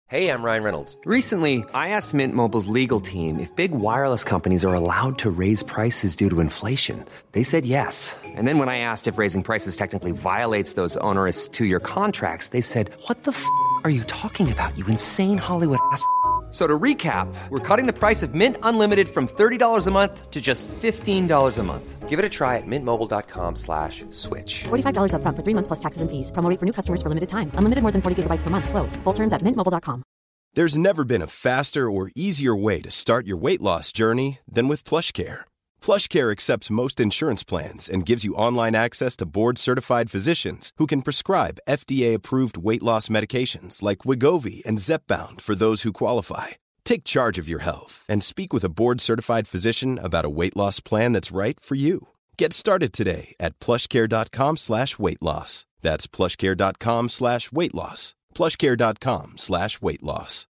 Hey, I'm Ryan Reynolds. Recently, I asked Mint Mobile's legal team if big wireless companies are allowed to raise prices due to inflation. They said yes. And then when I asked if raising prices technically violates those onerous two-year contracts, they said, "What the f*** are you talking about, you insane Hollywood ass?" So to recap, we're cutting the price of Mint Unlimited from $30 a month to just $15 a month. Give it a try at mintmobile.com/switch. $45 up front for 3 months plus taxes and fees. Promo rate for new customers for limited time. Unlimited more than 40 gigabytes per month. Slows full terms at mintmobile.com. There's never been a faster or easier way to start your weight loss journey than with PlushCare. PlushCare accepts most insurance plans and gives you online access to board-certified physicians who can prescribe FDA-approved weight loss medications like Wegovy and Zepbound for those who qualify. Take charge of your health and speak with a board-certified physician about a weight loss plan that's right for you. Get started today at plushcare.com/weight loss. That's plushcare.com/weight loss. plushcare.com/weight loss.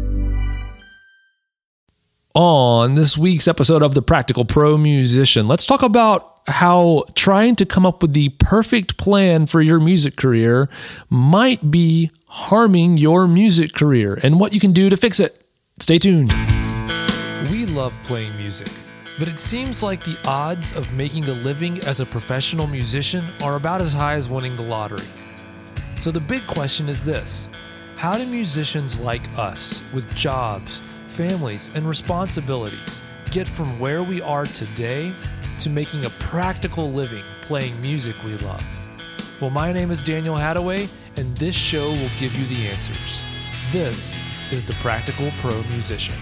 On this week's episode of The Practical Pro Musician, let's talk about how trying to come up with the perfect plan for your music career might be harming your music career and what you can do to fix it. Stay tuned. We love playing music, but it seems like the odds of making a living as a professional musician are about as high as winning the lottery. So the big question is this: how do musicians like us, with jobs, families, and responsibilities, get from where we are today to making a practical living playing music we love? Well, my name is Daniel Hadaway, and this show will give you the answers. This is The Practical Pro Musician.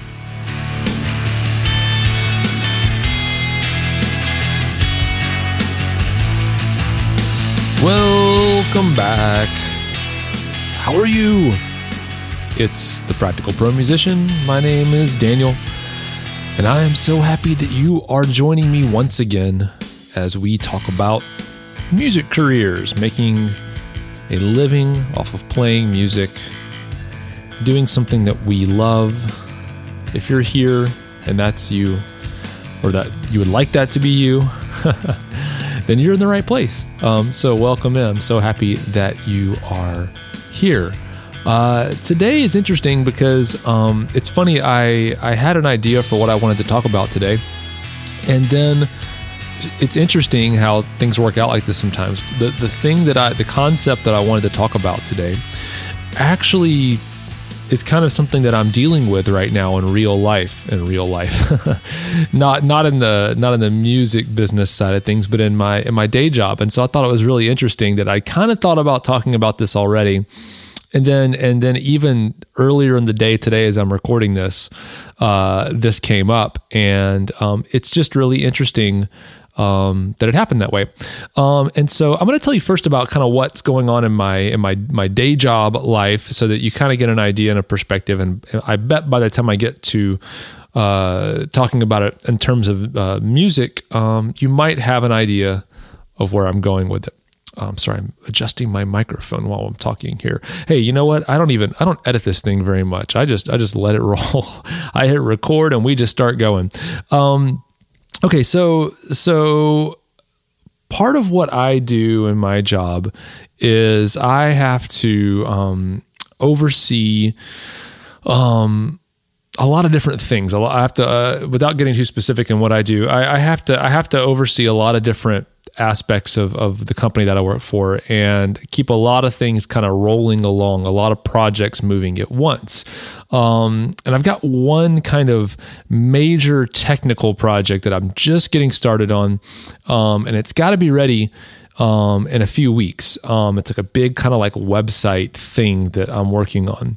Welcome back. How are you? It's The Practical Pro Musician. My name is Daniel, and I am so happy that you are joining me once again as we talk about music careers, making a living off of playing music, doing something that we love. If you're here and that's you, or that you would like that to be you, then you're in the right place. So welcome in. I'm so happy that you are here. Today is interesting because it's funny, I had an idea for what I wanted to talk about today, and then it's interesting how things work out like this sometimes. The concept that I wanted to talk about today actually is kind of something that I'm dealing with right now in real life, not in the music business side of things, but in my day job. And so I thought it was really interesting that I kind of thought about talking about this already. And then even earlier in the day today, as I'm recording this, this came up, and it's just really interesting that it happened that way. And so I'm going to tell you first about kind of what's going on in my day job life, so that you kind of get an idea and a perspective. And I bet by the time I get to talking about it in terms of music, you might have an idea of where I'm going with it. Sorry, I'm adjusting my microphone while I'm talking here. Hey, you know what? I don't edit this thing very much. I just let it roll. I hit record and we just start going. Okay, so part of what I do in my job is I have to oversee a lot of different things. I have to, without getting too specific in what I do, I have to oversee a lot of different aspects of the company that I work for, and keep a lot of things kind of rolling along, a lot of projects moving at once. And I've got one kind of major technical project that I'm just getting started on, and it's got to be ready in a few weeks. It's like a big kind of like website thing that I'm working on.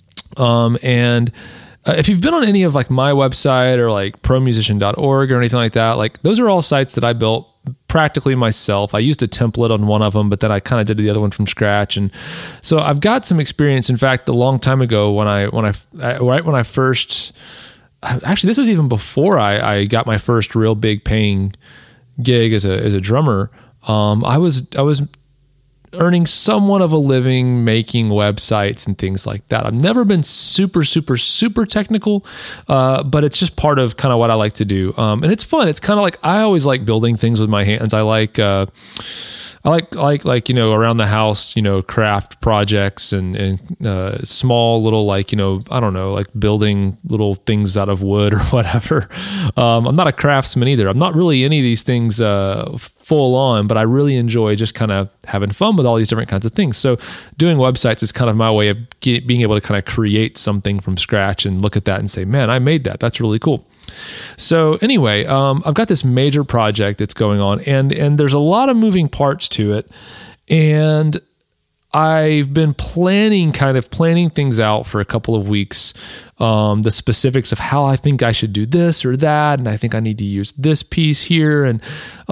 And if you've been on any of like my website or like promusician.org or anything like that, like those are all sites that I built practically myself. I used a template on one of them, but then I kind of did the other one from scratch. And so I've got some experience. In fact, a long time ago when I first, actually this was even before I got my first real big paying gig as a drummer. I was earning somewhat of a living making websites and things like that. I've never been super technical, but it's just part of kind of what I like to do. And it's fun. It's kind of like, I always like building things with my hands. I like I like, you know, around the house, you know, craft projects and small little, like, you know, I don't know, like building little things out of wood or whatever. I'm not a craftsman either. I'm not really any of these things full on, but I really enjoy just kind of having fun with all these different kinds of things. So doing websites is kind of my way of being able to kind of create something from scratch and look at that and say, man, I made that. That's really cool. So anyway, I've got this major project that's going on, and there's a lot of moving parts to it. And I've been planning things out for a couple of weeks, the specifics of how I think I should do this or that, and I think I need to use this piece here. And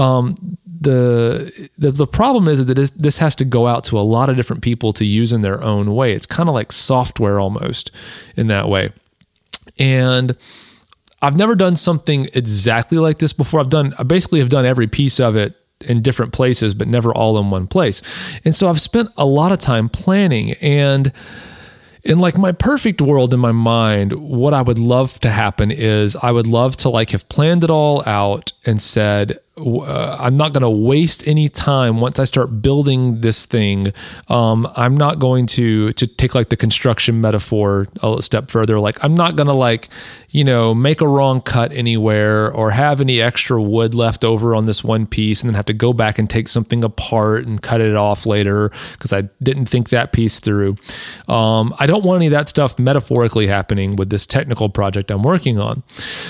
the problem is that this has to go out to a lot of different people to use in their own way. It's kind of like software almost in that way. And I've never done something exactly like this before. I basically have done every piece of it in different places, but never all in one place. And so I've spent a lot of time planning, and in like my perfect world in my mind, what I would love to happen is I would love to like have planned it all out and said, I'm not going to waste any time once I start building this thing. I'm not going to take like the construction metaphor a step further. Like I'm not going to like, you know, make a wrong cut anywhere or have any extra wood left over on this one piece and then have to go back and take something apart and cut it off later because I didn't think that piece through. I don't want any of that stuff metaphorically happening with this technical project I'm working on.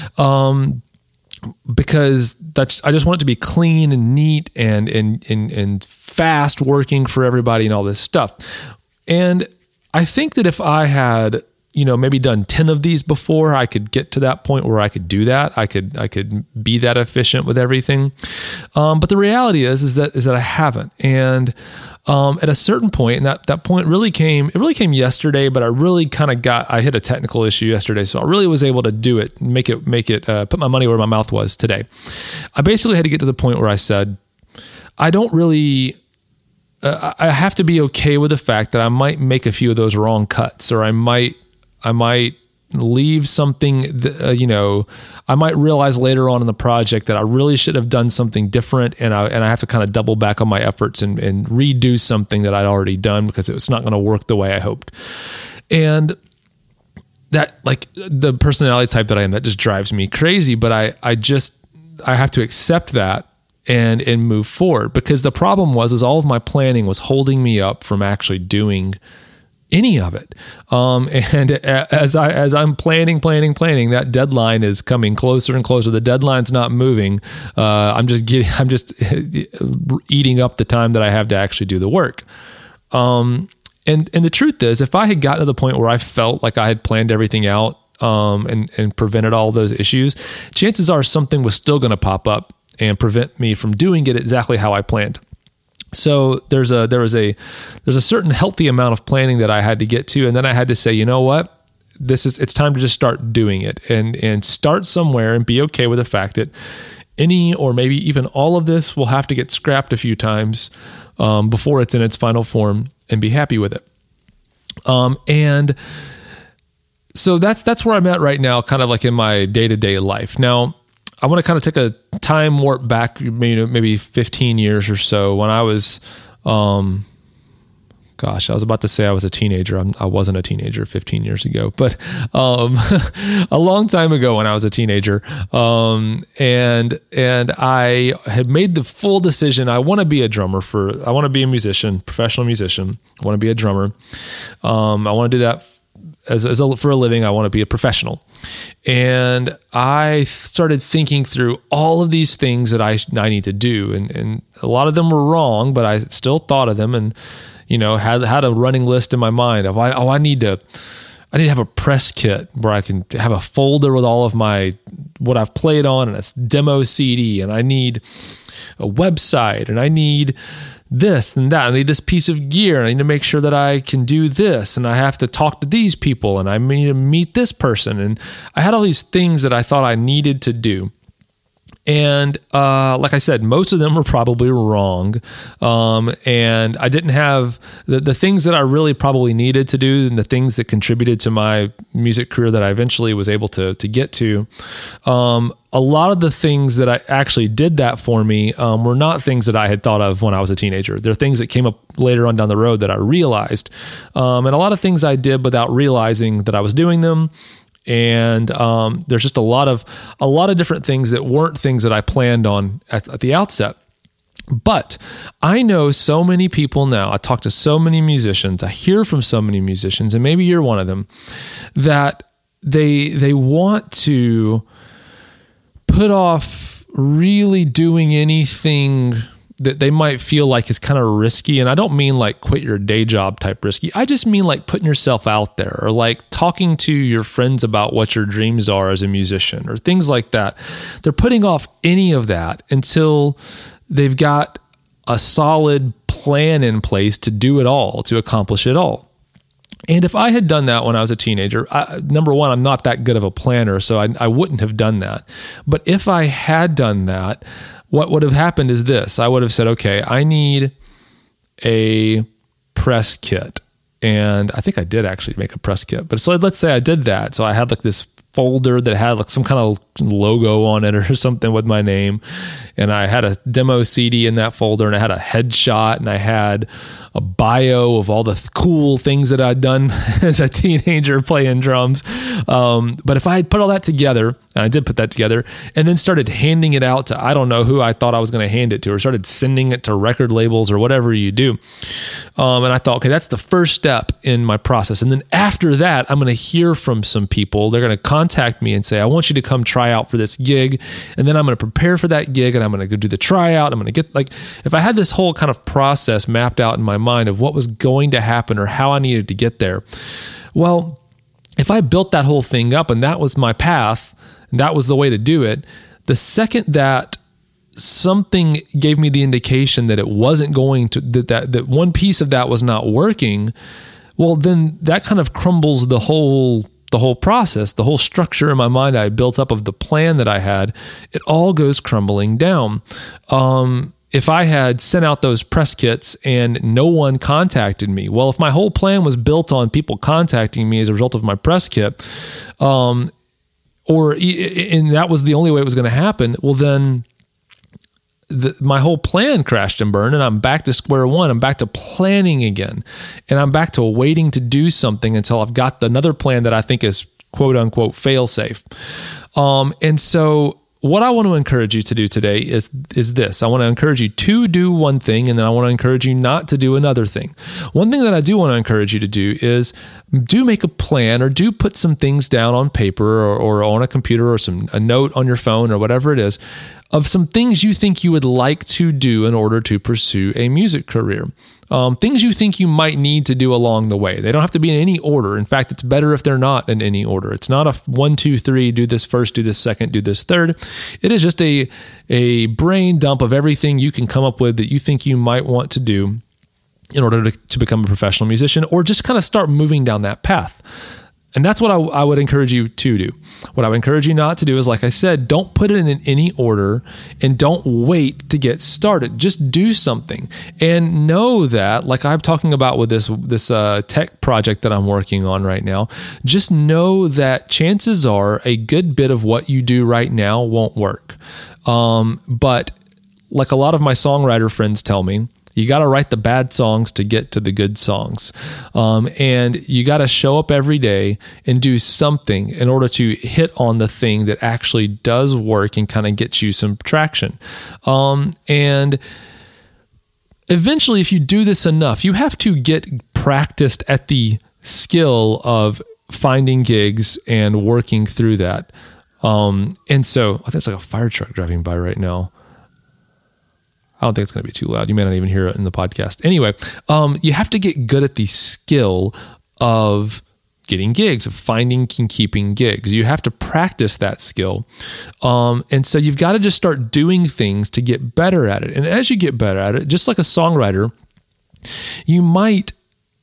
Because I just want it to be clean and neat and fast working for everybody and all this stuff. And I think that if I had, you know, maybe done 10 of these before, I could get to that point where I could do that. I could be that efficient with everything. But the reality is that I haven't. And at a certain point, and that point really came yesterday, but I really kind of I hit a technical issue yesterday. So I really was able to do it, make it, put my money where my mouth was today. I basically had to get to the point where I said, I don't really, I have to be okay with the fact that I might make a few of those wrong cuts, or I might leave something, you know, I might realize later on in the project that I really should have done something different, and I have to kind of double back on my efforts and redo something that I'd already done because it was not going to work the way I hoped. And that, like, the personality type that I am, that just drives me crazy, but I have to accept that and move forward, because the problem was all of my planning was holding me up from actually doing any of it. And as I'm planning, that deadline is coming closer and closer. The deadline's not moving. I'm just eating up the time that I have to actually do the work. And the truth is, if I had gotten to the point where I felt like I had planned everything out, and prevented all those issues, chances are something was still going to pop up and prevent me from doing it exactly how I planned. So there was a certain healthy amount of planning that I had to get to, and then I had to say, you know what, it's time to just start doing it and start somewhere and be okay with the fact that any or maybe even all of this will have to get scrapped a few times before it's in its final form, and be happy with it. And so that's where I'm at right now, kind of like in my day-to-day life. Now, I want to kind of take a time warp back, maybe 15 years or so, when I was, I was about to say I was a teenager. I wasn't a teenager 15 years ago, but a long time ago when I was a teenager, and I had made the full decision. I want to be a drummer I want to be a musician, professional musician. I want to be a drummer. I want to do that for a living. I want to be a professional. And I started thinking through all of these things that I need to do. And a lot of them were wrong, but I still thought of them, and, you know, had a running list in my mind of, I need to have a press kit where I can have a folder with all of what I've played on and a demo CD. And I need a website, and I need this and that. I need this piece of gear, and I need to make sure that I can do this, and I have to talk to these people, and I need to meet this person. And I had all these things that I thought I needed to do. And like I said, most of them were probably wrong. And I didn't have the things that I really probably needed to do, and the things that contributed to my music career that I eventually was able to get to. A lot of the things that I actually did that for me were not things that I had thought of when I was a teenager. They're things that came up later on down the road that I realized. And a lot of things I did without realizing that I was doing them. And there's just a lot of different things that weren't things that I planned on at the outset. But I know so many people now. I talk to so many musicians. I hear from so many musicians, and maybe you're one of them, that they want to put off really doing anything that they might feel like is kind of risky. And I don't mean like quit your day job type risky. I just mean like putting yourself out there, or like talking to your friends about what your dreams are as a musician, or things like that. They're putting off any of that until they've got a solid plan in place to do it all, to accomplish it all. And if I had done that when I was a teenager, number one, I'm not that good of a planner, so I wouldn't have done that. But if I had done that, what would have happened is this. I would have said, okay, I need a press kit. And I think I did actually make a press kit. But so let's say I did that. So I had like this folder that had like some kind of logo on it or something with my name. And I had a demo CD in that folder, and I had a headshot, and I had a bio of all the cool things that I'd done as a teenager playing drums. But if I had put all that together, and I did put that together, and then started handing it out to, I don't know who I thought I was going to hand it to, or started sending it to record labels or whatever you do. And I thought, okay, that's the first step in my process. And then after that, I'm going to hear from some people. They're going to contact me and say, I want you to come try out for this gig. And then I'm going to prepare for that gig, and I'm going to go do the tryout. I'm going to get, like, if I had this whole kind of process mapped out in my mind of what was going to happen or how I needed to get there. Well, if I built that whole thing up and that was my path, and that was the way to do it, the second that something gave me the indication that it wasn't going to, that one piece of that was not working, well, then that kind of crumbles the whole process, the whole structure in my mind I built up of the plan that I had. It all goes crumbling down. If I had sent out those press kits and no one contacted me, well, if my whole plan was built on people contacting me as a result of my press kit, and that was the only way it was going to happen, well, then my whole plan crashed and burned, and I'm back to square one. I'm back to planning again, and I'm back to waiting to do something until I've got another plan that I think is quote unquote fail safe. And so what I want to encourage you to do today is this. I want to encourage you to do one thing, and then I want to encourage you not to do another thing. One thing that I do want to encourage you to do is do make a plan, or do put some things down on paper or on a computer, or a note on your phone, or whatever it is, of some things you think you would like to do in order to pursue a music career. Things you think you might need to do along the way. They don't have to be in any order. In fact, it's better if they're not in any order. It's not a 1, 2, 3, do this first, do this second, do this third. It is just a brain dump of everything you can come up with that you think you might want to do in order to become a professional musician, or just kind of start moving down that path. And that's what I would encourage you to do. What I would encourage you not to do is, like I said, don't put it in any order, and don't wait to get started. Just do something, and know that, like I'm talking about with this tech project that I'm working on right now, just know that chances are a good bit of what you do right now won't work. But like a lot of my songwriter friends tell me, you got to write the bad songs to get to the good songs. And you got to show up every day and do something in order to hit on the thing that actually does work and kind of gets you some traction. And eventually, if you do this enough, you have to get practiced at the skill of finding gigs and working through that. And so I think it's like a fire truck driving by right now. I don't think it's going to be too loud. You may not even hear it in the podcast. Anyway, you have to get good at the skill of getting gigs, of finding and keeping gigs. You have to practice that skill. And so you've got to just start doing things to get better at it. And as you get better at it, just like a songwriter, you might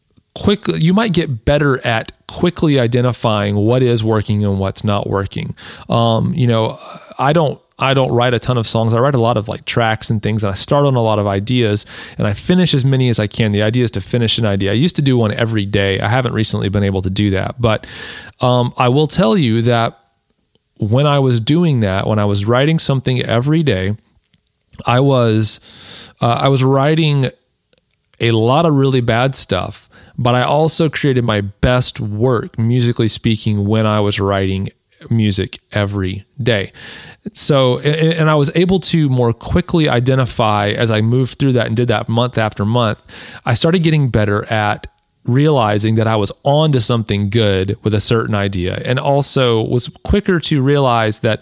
get better at quickly identifying what is working and what's not working. I don't write a ton of songs. I write a lot of like tracks and things, and I start on a lot of ideas, and I finish as many as I can. The idea is to finish an idea. I used to do one every day. I haven't recently been able to do that, but I will tell you that when I was doing that, when I was writing something every day, I was writing a lot of really bad stuff, but I also created my best work, musically speaking, when I was writing music every day. So, and I was able to more quickly identify as I moved through that and did that month after month, I started getting better at realizing that I was on to something good with a certain idea, and also was quicker to realize that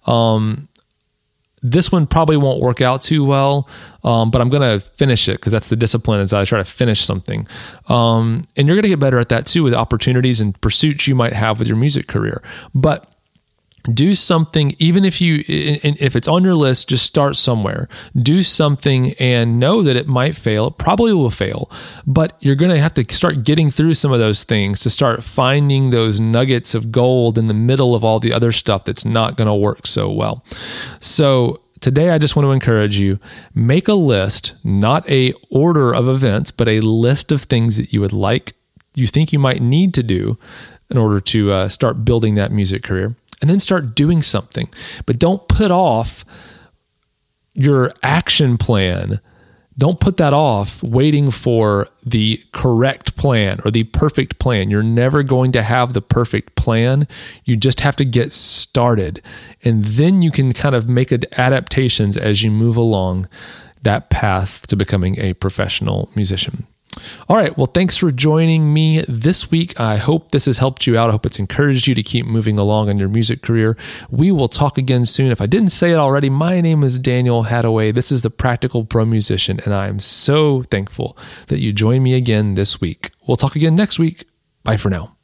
this one probably won't work out too well, but I'm going to finish it because that's the discipline as I try to finish something. And you're going to get better at that too with opportunities and pursuits you might have with your music career. But do something, even if it's on your list, just start somewhere. Do something and know that it might fail. It probably will fail, but you're going to have to start getting through some of those things to start finding those nuggets of gold in the middle of all the other stuff that's not going to work so well. So today, I just want to encourage you, make a list, not a order of events, but a list of things that you think you might need to do in order to start building that music career. And then start doing something. But don't put off your action plan. Don't put that off waiting for the correct plan or the perfect plan. You're never going to have the perfect plan. You just have to get started. And then you can kind of make adaptations as you move along that path to becoming a professional musician. All right. Well, thanks for joining me this week. I hope this has helped you out. I hope it's encouraged you to keep moving along in your music career. We will talk again soon. If I didn't say it already, my name is Daniel Hadaway. This is the Practical Pro Musician, and I am so thankful that you join me again this week. We'll talk again next week. Bye for now.